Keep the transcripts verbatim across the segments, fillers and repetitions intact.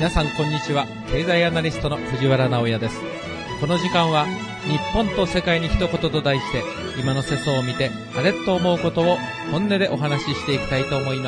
皆さんこんにちは。経済アナリストの藤原直也です。この時間は日本と世界に一言と題して、今の世相を見てあれと思うことを本音でお話ししていきたいと思います。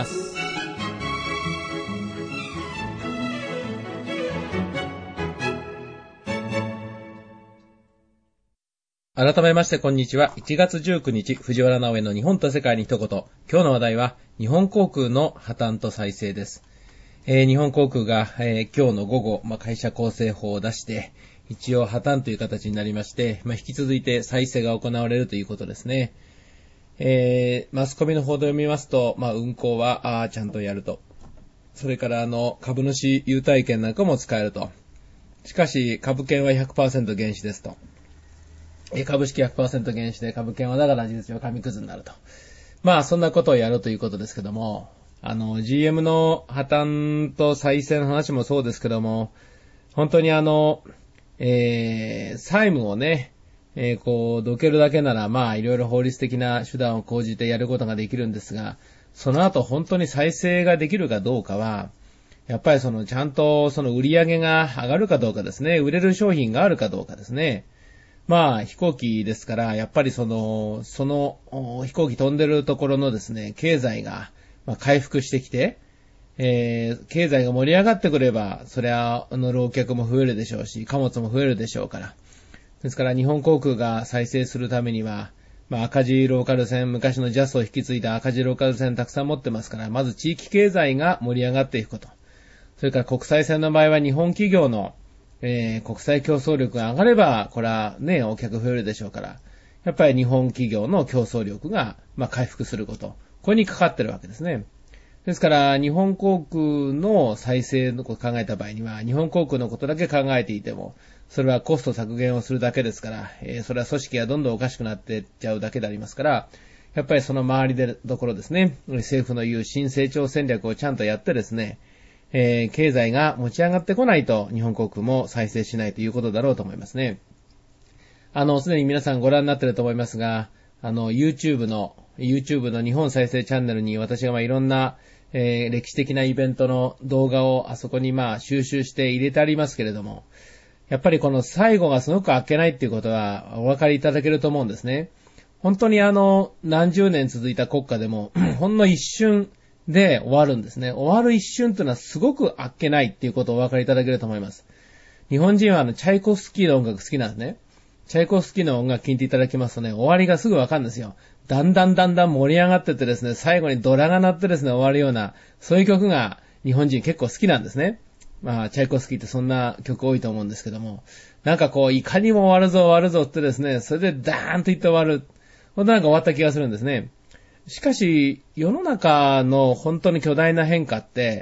改めましてこんにちは。いちがつじゅうくにち、藤原直也の日本と世界に一言。今日の話題は日本航空の破綻と再生です。えー、日本航空が、えー、今日の午後、まあ、会社構成法を出して、一応破綻という形になりまして、まあ、引き続いて再生が行われるということですね。えー、マスコミの報道を読みますと、まあ、運航はあちゃんとやると。それからあの株主優待券なんかも使えると。しかし株券は ひゃくパーセント 減資ですと。えー、株式 ひゃくパーセント 減資で株券はだから事実上紙くずになると。まあそんなことをやるということですけども、あの ジーエム の破綻と再生の話もそうですけども、本当にあの、えー、債務をね、えー、こうどけるだけならまあいろいろ法律的な手段を講じてやることができるんですが、その後本当に再生ができるかどうかは、やっぱりそのちゃんとその売り上げが上がるかどうかですね、売れる商品があるかどうかですね。まあ飛行機ですから、やっぱりその、その飛行機飛んでるところのですね、経済がまあ回復してきて、えー、経済が盛り上がってくれば、それはあの浪客も増えるでしょうし、貨物も増えるでしょうから。ですから日本航空が再生するためには、まあ赤字ローカル線、昔のジャスを引き継いだ赤字ローカル線たくさん持ってますから、まず地域経済が盛り上がっていくこと。それから国際線の場合は日本企業のえー、国際競争力が上がれば、これはね、お客増えるでしょうから、やっぱり日本企業の競争力が、まあ、回復すること。これにかかってるわけですね。ですから、日本航空の再生のことを考えた場合には、日本航空のことだけ考えていても、それはコスト削減をするだけですから、えー、それは組織がどんどんおかしくなっていっちゃうだけでありますから、やっぱりその周りでところですね、政府の言う新成長戦略をちゃんとやってですね、えー、経済が持ち上がってこないと日本航空も再生しないということだろうと思いますね。あの、すでに皆さんご覧になっていると思いますが、あの、YouTube の、YouTube の日本再生チャンネルに私がまあいろんな、えー、歴史的なイベントの動画をあそこにまあ収集して入れてありますけれども、やっぱりこの最後がすごくあっけないっていうことはお分かりいただけると思うんですね。本当にあの、何十年続いた国家でも、ほんの一瞬、で終わるんですね。終わる一瞬というのはすごくあっけないっていうことをお分かりいただけると思います。日本人はあのチャイコフスキーの音楽好きなんですね。チャイコフスキーの音楽聴いていただきますとね、終わりがすぐわかるんですよ。だんだんだんだん盛り上がっててですね、最後にドラが鳴ってですね、終わるような、そういう曲が日本人結構好きなんですね。まあ、チャイコフスキーってそんな曲多いと思うんですけども、なんかこう、いかにも終わるぞ終わるぞってですね、それでダーンと言って終わる。ほんとなんか終わった気がするんですね。しかし、世の中の本当に巨大な変化って、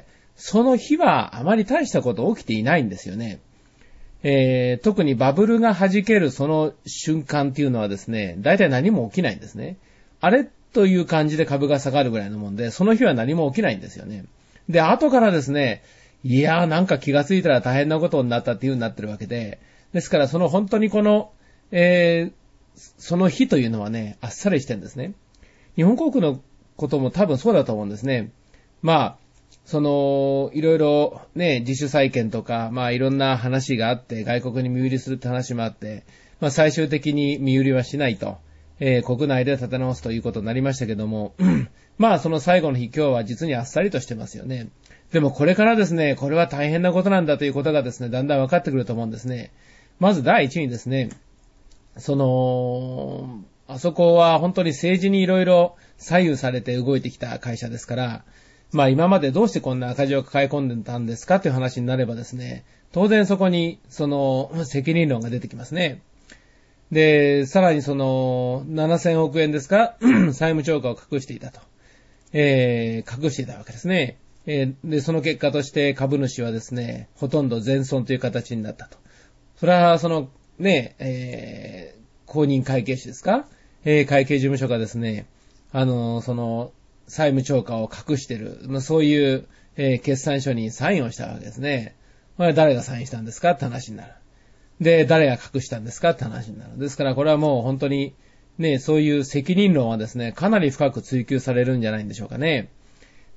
その日はあまり大したこと起きていないんですよね。えー、特にバブルが弾けるその瞬間っていうのはですね、大体何も起きないんですね。あれという感じで株が下がるぐらいのもんで、その日は何も起きないんですよね。で、後からですね、いやーなんか気がついたら大変なことになったっていう風になってるわけで、ですからその本当にこの、えー、その日というのはね、あっさりしてるんですね。日本航空のことも多分そうだと思うんですね。まあ、その、いろいろね、自主再建とか、まあいろんな話があって、外国に身売りするって話もあって、まあ最終的に身売りはしないと、えー、国内で立て直すということになりましたけども、まあその最後の日今日は実にあっさりとしてますよね。でもこれからですね、これは大変なことなんだということがですね、だんだん分かってくると思うんですね。まず第一にですね、その、あそこは本当に政治にいろいろ左右されて動いてきた会社ですから、まあ今までどうしてこんな赤字を抱え込んでたんですかという話になればですね、当然そこにその責任論が出てきますね。で、さらにそのななせんおくえんですか、債務超過を隠していたと。えー、隠していたわけですね。えー、で、その結果として株主はですね、ほとんど全損という形になったと。それはそのね、えー、公認会計士ですか、えー、会計事務所がですね、あの、その、債務超過を隠している、まあ、そういう、えー、決算書にサインをしたわけですね。これ誰がサインしたんですかって話になる。で、誰が隠したんですかって話になる。ですからこれはもう本当に、ね、そういう責任論はですね、かなり深く追求されるんじゃないんでしょうかね。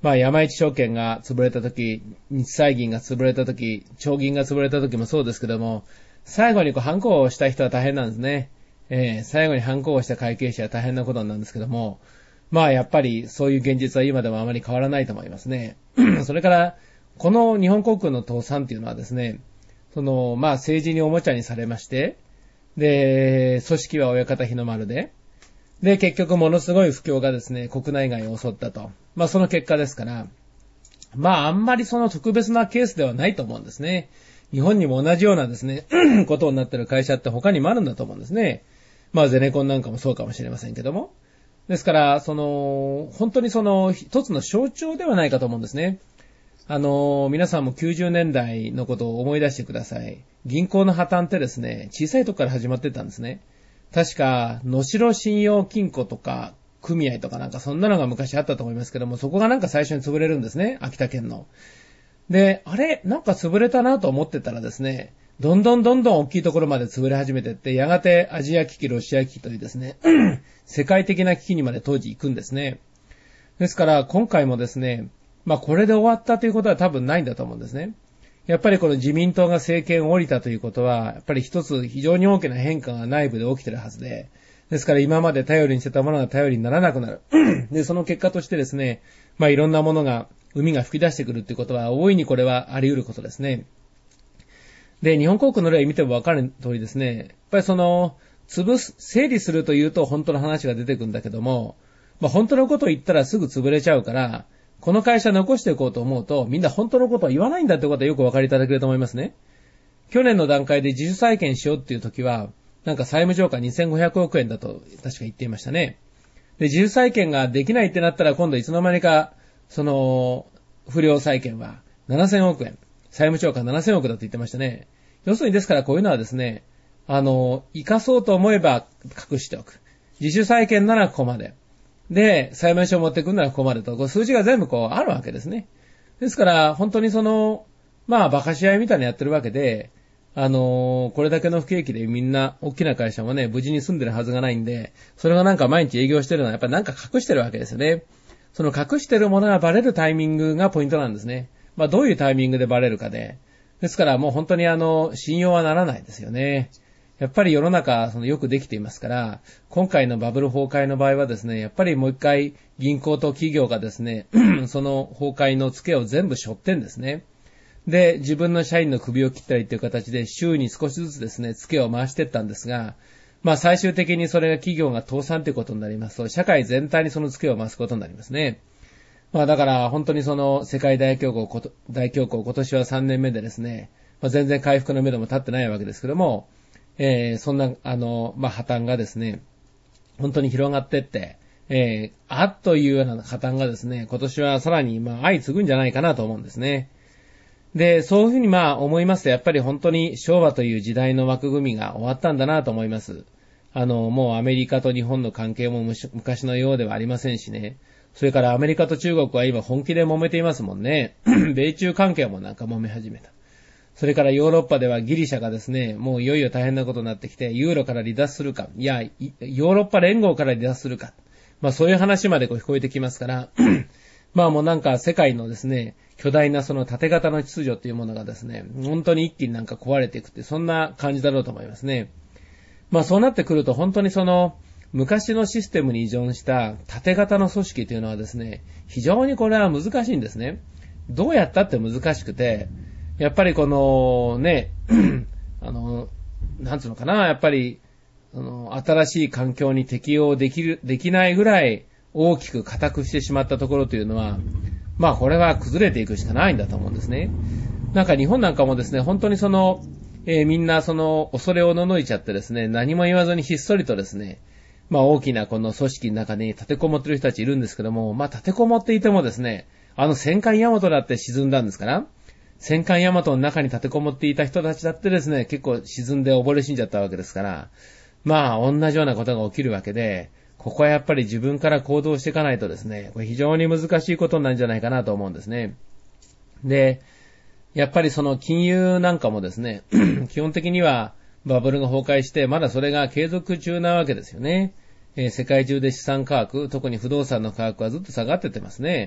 まあ山一証券が潰れた時、日債銀が潰れた時、長銀が潰れた時もそうですけども、最後にこう反抗をした人は大変なんですね。えー、最後に反抗をした会計士は大変なことなんですけども、まあやっぱりそういう現実は今でもあまり変わらないと思いますね。それから、この日本航空の倒産っていうのはですね、その、まあ政治におもちゃにされまして、で、組織は親方日の丸で、で、結局ものすごい不況がですね、国内外を襲ったと。まあその結果ですから、まああんまりその特別なケースではないと思うんですね。日本にも同じようなですね、ことになっている会社って他にもあるんだと思うんですね。まあゼネコンなんかもそうかもしれませんけども。ですから、その、本当にその一つの象徴ではないかと思うんですね。あの、皆さんもきゅうじゅうねんだいのことを思い出してください。銀行の破綻ってですね、小さいとこから始まってたんですね。確か、能代信用金庫とか、組合とかなんかそんなのが昔あったと思いますけども、そこがなんか最初に潰れるんですね、秋田県の。で、あれ、なんか潰れたなと思ってたらですね、どんどんどんどん大きいところまで潰れ始めてって、やがてアジア危機、ロシア危機というですね、世界的な危機にまで当時行くんですね。ですから、今回もですね、まあこれで終わったということは多分ないんだと思うんですね。やっぱりこの自民党が政権を降りたということは、やっぱり一つ非常に大きな変化が内部で起きているはずで、ですから今まで頼りにしてたものが頼りにならなくなる。で、その結果としてですね、まあいろんなものが、海が吹き出してくるということは、大いにこれはあり得ることですね。で、日本航空の例を見ても分かる通りですね、やっぱりその、潰す、整理するというと本当の話が出てくるんだけども、まあ本当のことを言ったらすぐ潰れちゃうから、この会社残していこうと思うと、みんな本当のことを言わないんだってことはよくお分かりいただけると思いますね。去年の段階で自主再建しようっていう時は、なんか債務超過にせんごひゃくおくえんだと確か言っていましたね。で、自主再建ができないってなったら今度いつの間にか、その、不良債権はななせんおくえん、債務超過ななせんおくだと言ってましたね。要するにですからこういうのはですね、あの、生かそうと思えば隠しておく。自主債権ならここまで。で、裁判所を持ってくるならここまでと、こう数字が全部こうあるわけですね。ですから、本当にその、まあ、馬鹿し合いみたいにやってるわけで、あのー、これだけの不景気でみんな、大きな会社もね、無事に住んでるはずがないんで、それがなんか毎日営業してるのはやっぱりなんか隠してるわけですよね。その隠してるものがバレるタイミングがポイントなんですね。まあ、どういうタイミングでバレるかで。ですからもう本当にあの、信用はならないですよね。やっぱり世の中、そのよくできていますから、今回のバブル崩壊の場合はですね、やっぱりもう一回銀行と企業がですね、その崩壊のツケを全部背負ってんですね。で、自分の社員の首を切ったりという形で週に少しずつですね、ツケを回していったんですが、まあ最終的にそれが企業が倒産ということになりますと、社会全体にそのツケを回すことになりますね。まあだから本当にその世界大恐慌、大恐慌今年はさんねんめでですね、まあ、全然回復の目処も立ってないわけですけども、えー、そんな、あの、まあ、破綻がですね、本当に広がってって、えー、あっというような破綻がですね、今年はさらに、まあ、相次ぐんじゃないかなと思うんですね。で、そういうふうにまあ、思いますと、やっぱり本当に昭和という時代の枠組みが終わったんだなと思います。あの、もうアメリカと日本の関係も昔のようではありませんしね。それからアメリカと中国は今本気で揉めていますもんね。米中関係もなんか揉め始めた。それからヨーロッパではギリシャがですね、もういよいよ大変なことになってきて、ユーロから離脱するか、いや、ヨーロッパ連合から離脱するか、まあそういう話までこう聞こえてきますから、まあもうなんか世界のですね、巨大なその縦型の秩序っていうものがですね、本当に一気になんか壊れていくって、そんな感じだろうと思いますね。まあそうなってくると本当にその、昔のシステムに依存した縦型の組織というのはですね、非常にこれは難しいんですね。どうやったって難しくて、やっぱりこのね、あの、なんつうのかな、やっぱり、あの、新しい環境に適応できる、できないぐらい大きく固くしてしまったところというのは、まあこれは崩れていくしかないんだと思うんですね。なんか日本なんかもですね、本当にその、えー、みんなその恐れをののいちゃってですね、何も言わずにひっそりとですね、まあ大きなこの組織の中に立てこもってる人たちいるんですけども、まあ立てこもっていてもですね、あの戦艦大和だって沈んだんですから、戦艦大和の中に立てこもっていた人たちだってですね、結構沈んで溺れ死んじゃったわけですから、まあ同じようなことが起きるわけで、ここはやっぱり自分から行動していかないとですね、これ非常に難しいことなんじゃないかなと思うんですね。で、やっぱりその金融なんかもですね、基本的にはバブルが崩壊して、まだそれが継続中なわけですよね。えー、世界中で資産価格、特に不動産の価格はずっと下がってってますね。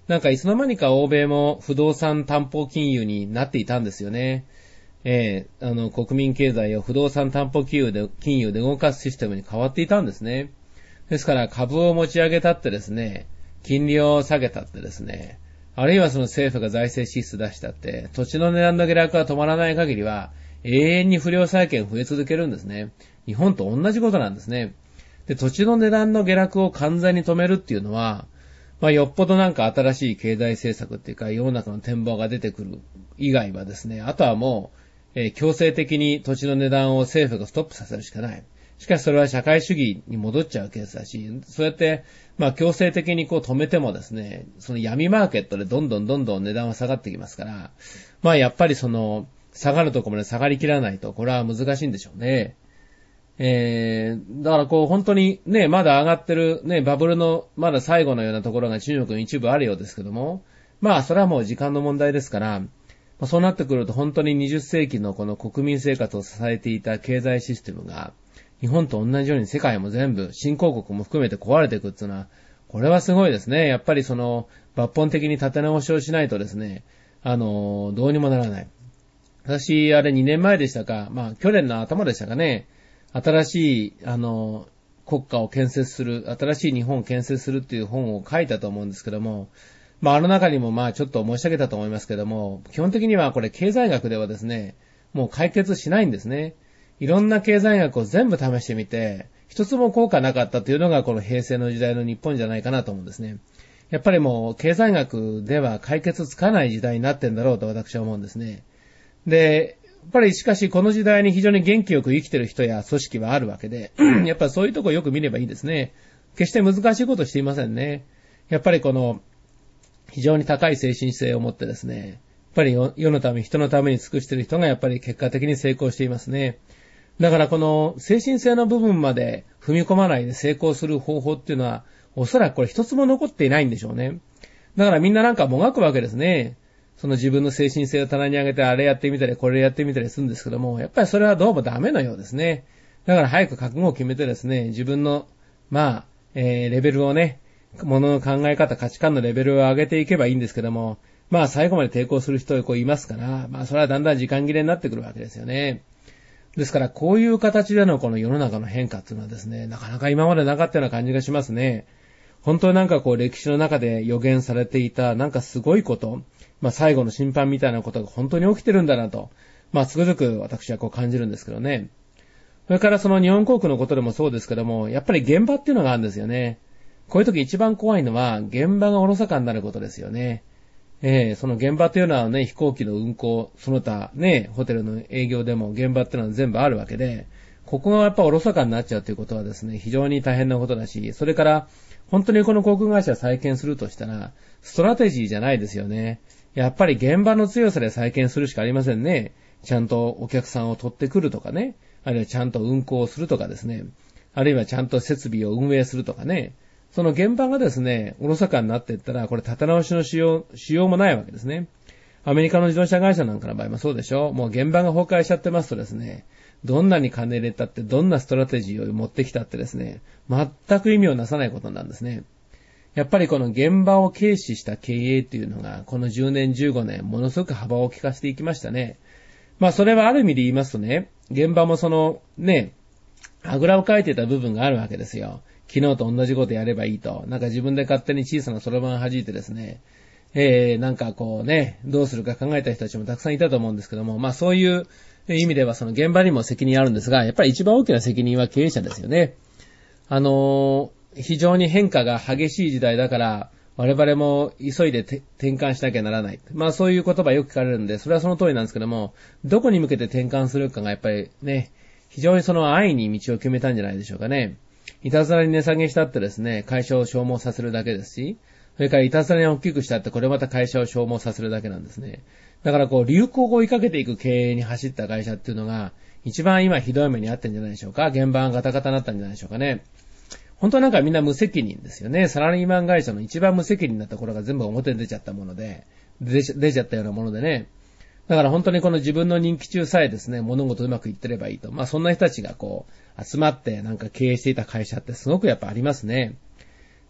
なんかいつの間にか欧米も不動産担保金融になっていたんですよね。えー、あの、国民経済を不動産担保金融で、金融で動かすシステムに変わっていたんですね。ですから株を持ち上げたってですね、金利を下げたってですね、あるいはその政府が財政支出出したって、土地の値段の下落が止まらない限りは、永遠に不良債権増え続けるんですね。日本と同じことなんですね。で、土地の値段の下落を完全に止めるっていうのは、まあ、よっぽどなんか新しい経済政策っていうか、世の中の展望が出てくる以外はですね、あとはもう、えー、強制的に土地の値段を政府がストップさせるしかない。しかしそれは社会主義に戻っちゃうケースだし、そうやって、まあ強制的にこう止めてもですね、その闇マーケットでどんどんどんどん値段は下がってきますから、まあやっぱりその、下がるところまで下がりきらないと、これは難しいんでしょうね。えー、だからこう本当にね、まだ上がってるね、バブルのまだ最後のようなところが中国の一部あるようですけども、まあそれはもう時間の問題ですから、まあ、そうなってくると本当ににじゅっ世紀のこの国民生活を支えていた経済システムが、日本と同じように世界も全部、新興国も含めて壊れていくっていうのは、これはすごいですね。やっぱりその、抜本的に立て直しをしないとですね、あの、どうにもならない。私、あれにねんまえでしたか、まあ去年の頭でしたかね、新しい、あの、国家を建設する、新しい日本を建設するっていう本を書いたと思うんですけども、まああの中にもまあちょっと申し上げたと思いますけども、基本的にはこれ経済学ではですね、もう解決しないんですね。いろんな経済学を全部試してみて、一つも効果なかったというのがこの平成の時代の日本じゃないかなと思うんですね。やっぱりもう経済学では解決つかない時代になってんだろうと私は思うんですね。で、やっぱりしかしこの時代に非常に元気よく生きてる人や組織はあるわけで、やっぱりそういうところをよく見ればいいですね。決して難しいことしていませんね。やっぱりこの非常に高い精神性を持ってですね、やっぱり世のため人のために尽くしている人がやっぱり結果的に成功していますね。だからこの精神性の部分まで踏み込まないで成功する方法っていうのは、おそらくこれ一つも残っていないんでしょうね。だからみんななんかもがくわけですね。その自分の精神性を棚に上げてあれやってみたりこれやってみたりするんですけども、やっぱりそれはどうもダメなようですね。だから早く覚悟を決めてですね、自分の、まあ、えー、レベルをね、物の考え方、価値観のレベルを上げていけばいいんですけども、まあ最後まで抵抗する人がこういますから、まあそれはだんだん時間切れになってくるわけですよね。ですからこういう形でのこの世の中の変化っていうのはですね、なかなか今までなかったような感じがしますね。本当になんかこう歴史の中で予言されていたなんかすごいこと、まあ最後の審判みたいなことが本当に起きてるんだなと、まあつくづく私はこう感じるんですけどね。それからその日本航空のことでもそうですけども、やっぱり現場っていうのがあるんですよね。こういう時一番怖いのは現場がおろそかになることですよね。えー、その現場というのはね、飛行機の運航、その他ね、ホテルの営業でも現場っていうのは全部あるわけで、ここがやっぱおろそかになっちゃうということはですね、非常に大変なことだし、それから本当にこの航空会社を再建するとしたら、ストラテジーじゃないですよね。やっぱり現場の強さで再建するしかありませんね。ちゃんとお客さんを取ってくるとかね、あるいはちゃんと運航するとかですね、あるいはちゃんと設備を運営するとかね、その現場がですね、おろそかになっていったら、これ立て直しのしよう、しようもないわけですね。アメリカの自動車会社なんかの場合もそうでしょう。もう現場が崩壊しちゃってますとですね、どんなに金入れたって、どんなストラテジーを持ってきたってですね、全く意味をなさないことなんですね。やっぱりこの現場を軽視した経営っていうのが、このじゅうねん、じゅうごねん、ものすごく幅を利かせていきましたね。まあそれはある意味で言いますとね、現場もその、ね、あぐらをかいてた部分があるわけですよ。昨日と同じことやればいいと。なんか自分で勝手に小さなそろばんを弾いてですね、えー、なんかこうね、どうするか考えた人たちもたくさんいたと思うんですけども、まあそういう意味ではその現場にも責任あるんですが、やっぱり一番大きな責任は経営者ですよね。あのー、非常に変化が激しい時代だから、我々も急いで転換しなきゃならない。まあそういう言葉よく聞かれるんで、それはその通りなんですけども、どこに向けて転換するかがやっぱりね、非常にその安易に道を決めたんじゃないでしょうかね。いたずらに値下げしたってですね、会社を消耗させるだけですし、それからいたずらに大きくしたってこれまた会社を消耗させるだけなんですね。だからこう流行を追いかけていく経営に走った会社っていうのが一番今ひどい目にあってんじゃないでしょうか。現場がガタガタになったんじゃないでしょうかね。本当はなんかみんな無責任ですよね。サラリーマン会社の一番無責任なところが全部表に出ちゃったもので、出ちゃったようなものでね。だから本当にこの自分の任期中さえですね、物事うまくいってればいいと。まあそんな人たちがこう集まってなんか経営していた会社ってすごくやっぱありますね。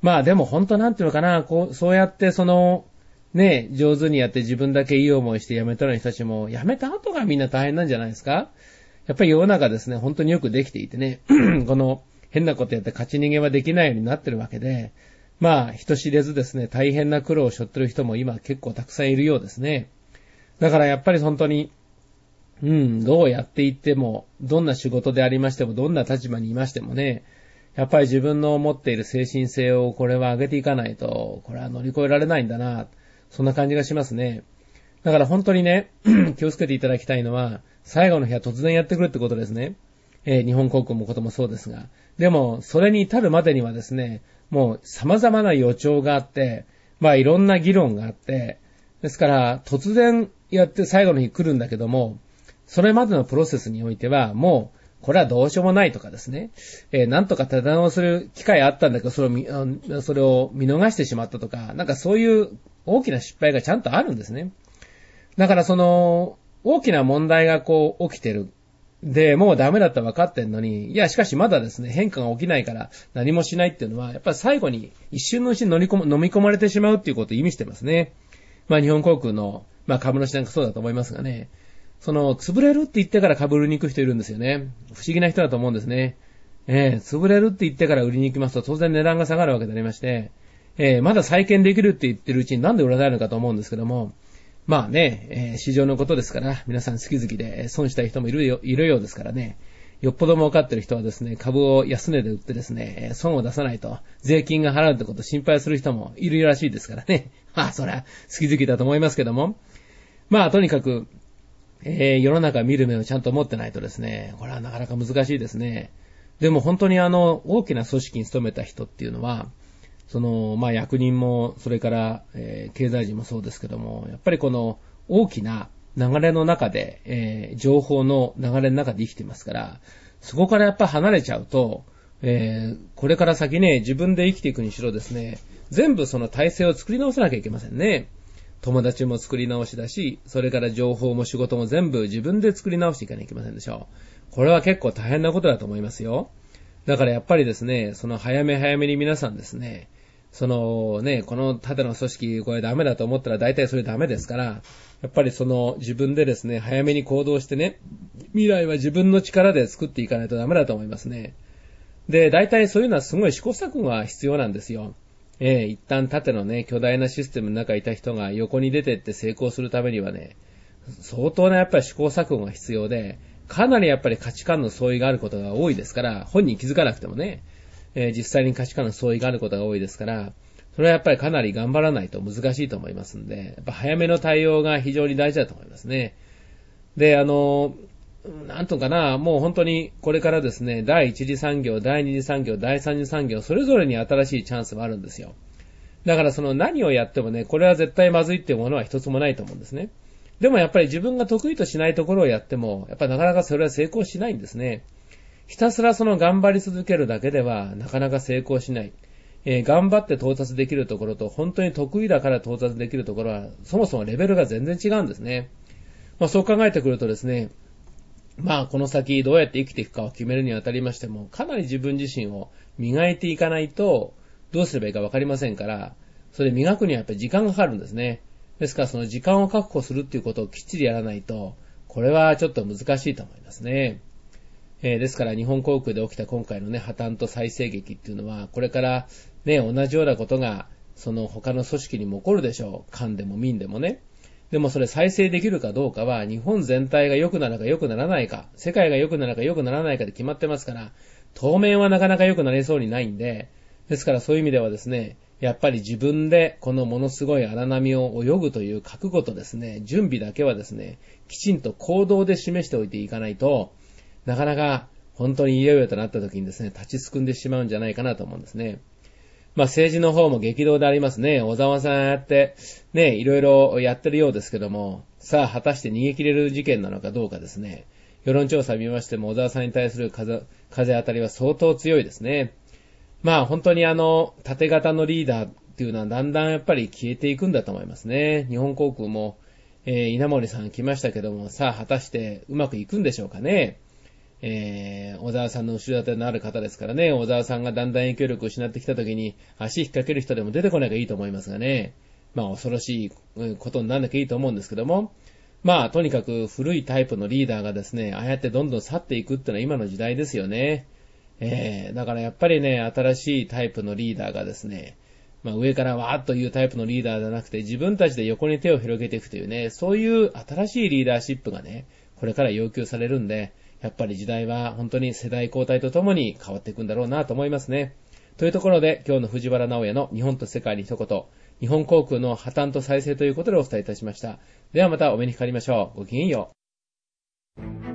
まあでも本当なんていうのかな、こう、そうやってその、ね、上手にやって自分だけいい思いして辞めたの人たちも、辞めた後がみんな大変なんじゃないですか？やっぱり世の中ですね、本当によくできていてね、この変なことやって勝ち逃げはできないようになってるわけで、まあ人知れずですね、大変な苦労を背負ってる人も今結構たくさんいるようですね。だからやっぱり本当に、うん、どうやっていっても、どんな仕事でありましても、どんな立場にいましてもね、やっぱり自分の持っている精神性をこれは上げていかないと、これは乗り越えられないんだな、そんな感じがしますね。だから本当にね、気をつけていただきたいのは、最後の日は突然やってくるってことですね。えー、日本航空のこともそうですが。でも、それに至るまでにはですね、もう様々な予兆があって、まあいろんな議論があって、ですから突然やって最後の日来るんだけども、それまでのプロセスにおいては、もう、これはどうしようもないとかですね、えー、なんとか立て直する機会あったんだけど、それを見、それを見逃してしまったとか、なんかそういう大きな失敗がちゃんとあるんですね。だからその、大きな問題がこう起きてる。で、もうダメだったら分かってんのに、いや、しかしまだですね、変化が起きないから何もしないっていうのは、やっぱり最後に一瞬のうちに飲み込む、飲み込まれてしまうっていうことを意味してますね。まあ日本航空の、まあ株主なんかそうだと思いますがね。その、潰れるって言ってから株売りに行く人いるんですよね。不思議な人だと思うんですね。えー、潰れるって言ってから売りに行きますと当然値段が下がるわけでありまして、えー、まだ再建できるって言ってるうちになんで売らないのかと思うんですけども、まあね、えー、市場のことですから、皆さん好き好きで損したい人もいるよ、いるようですからね。よっぽど儲かってる人はですね、株を安値で売ってですね、損を出さないと、税金が払うってことを心配する人もいるらしいですからね。まあ、そりゃ、好き好きだと思いますけども。まあ、とにかく、えー、世の中見る目をちゃんと持ってないとですね、これはなかなか難しいですね。でも本当にあの、大きな組織に勤めた人っていうのは、その、まあ、役人も、それから、えー、経済人もそうですけども、やっぱりこの大きな流れの中で、えー、情報の流れの中で生きていますから、そこからやっぱ離れちゃうと、えー、これから先ね、自分で生きていくにしろですね、全部その体制を作り直さなきゃいけませんね。友達も作り直しだし、それから情報も仕事も全部自分で作り直していかなきゃいけませんでしょう。これは結構大変なことだと思いますよ。だからやっぱりですね、その早め早めに皆さんですね、そのね、この縦の組織これダメだと思ったら大体それダメですから、やっぱりその自分でですね、早めに行動してね、未来は自分の力で作っていかないとダメだと思いますね。で、大体そういうのはすごい試行錯誤が必要なんですよ。ええ、一旦縦のね、巨大なシステムの中にいた人が横に出てって成功するためにはね、相当なやっぱり試行錯誤が必要で、かなりやっぱり価値観の相違があることが多いですから、本人気づかなくてもね、えー、実際に価値観の相違があることが多いですから、それはやっぱりかなり頑張らないと難しいと思いますんで、やっぱ早めの対応が非常に大事だと思いますね。で、あの、なんとかな、もう本当にこれからですね、第一次産業、第二次産業、第三次産業、それぞれに新しいチャンスはあるんですよ。だからその何をやってもね、これは絶対まずいっていうものは一つもないと思うんですね。でもやっぱり自分が得意としないところをやっても、やっぱりなかなかそれは成功しないんですね。ひたすらその頑張り続けるだけではなかなか成功しない。えー、頑張って到達できるところと本当に得意だから到達できるところはそもそもレベルが全然違うんですね。まあそう考えてくるとですね、まあこの先どうやって生きていくかを決めるにあたりましても、かなり自分自身を磨いていかないとどうすればいいかわかりませんから、それ磨くにはやっぱり時間がかかるんですね。ですからその時間を確保するっていうことをきっちりやらないと、これはちょっと難しいと思いますね。えー、ですから日本航空で起きた今回のね、破綻と再生劇っていうのは、これからね、同じようなことが、その他の組織にも起こるでしょう。官でも民でもね。でもそれ再生できるかどうかは、日本全体が良くなるか良くならないか、世界が良くなるか良くならないかで決まってますから、当面はなかなか良くなりそうにないんで、ですからそういう意味ではですね、やっぱり自分でこのものすごい荒波を泳ぐという覚悟とですね、準備だけはですね、きちんと行動で示しておいていかないと、なかなか本当にいよいよとなった時にですね、立ちすくんでしまうんじゃないかなと思うんですね。まあ政治の方も激動でありますね。小沢さんやって、ね、いろいろやってるようですけども、さあ果たして逃げ切れる事件なのかどうかですね。世論調査見ましても小沢さんに対する風、風当たりは相当強いですね。まあ本当にあの、縦型のリーダーっていうのはだんだんやっぱり消えていくんだと思いますね。日本航空も、えー、稲森さん来ましたけども、さあ果たしてうまくいくんでしょうかね。 えー、小沢さんの後ろ盾のある方ですからね、小沢さんがだんだん影響力を失ってきた時に足引っ掛ける人でも出てこなきゃいいと思いますがね。まあ恐ろしいことにならなきゃいいと思うんですけども、まあとにかく古いタイプのリーダーがですね、ああやってどんどん去っていくってのは今の時代ですよね。えー、だからやっぱりね、新しいタイプのリーダーがですね、まあ上からわーっというタイプのリーダーじゃなくて自分たちで横に手を広げていくというね、そういう新しいリーダーシップがね、これから要求されるんで、やっぱり時代は本当に世代交代とともに変わっていくんだろうなと思いますね。というところで今日の藤原直也の日本と世界に一言、日本航空の破綻と再生ということでお伝えいたしました。ではまたお目にかかりましょう。ごきげんよう。